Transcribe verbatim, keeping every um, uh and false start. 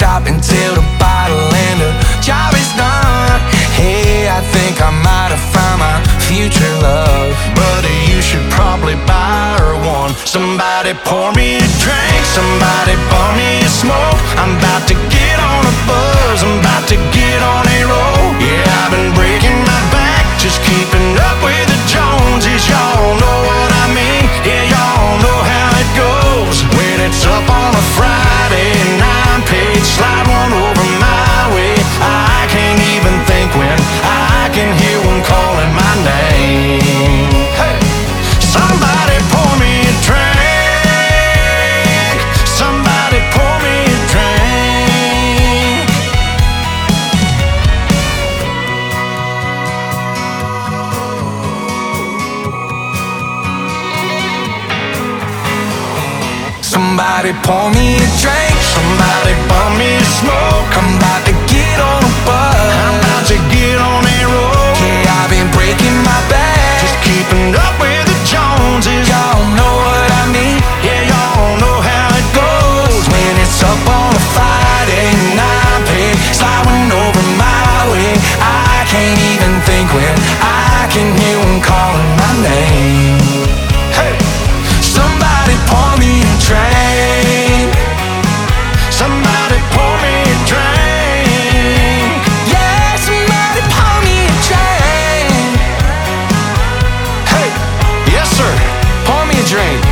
stop until the bottle and the job is done. Hey, I think I might have found my future love. Buddy, you should probably buy her one. Somebody pour me a drink, somebody bum me a smoke. I'm about to get on a buzz, I'm about to get on a roll. Yeah, I've been breaking my back, just keeping up with the Joneses. Y'all know what I mean, yeah, y'all know how it goes. When it's up on a Friday and I'm paid, slide one over my way. I can't even think when I can hear one calling my name. Hey, somebody pour me a drink, somebody pour me a drink. Somebody pour me a drink, somebody bum me a smoke. I'm about to get on a bus, I'm about to get on a roll. Yeah, I've been breaking my back, just keeping up with the Joneses. Y'all know what I mean, yeah, y'all know how it goes. When it's up on a Friday and I'm paid, sliding over my way. I can't even think when I can hear one calling my name. Hey, somebody pour me a drink, somebody pour me a drink. Yeah, somebody pour me a drink. Hey, yes sir, pour me a drink.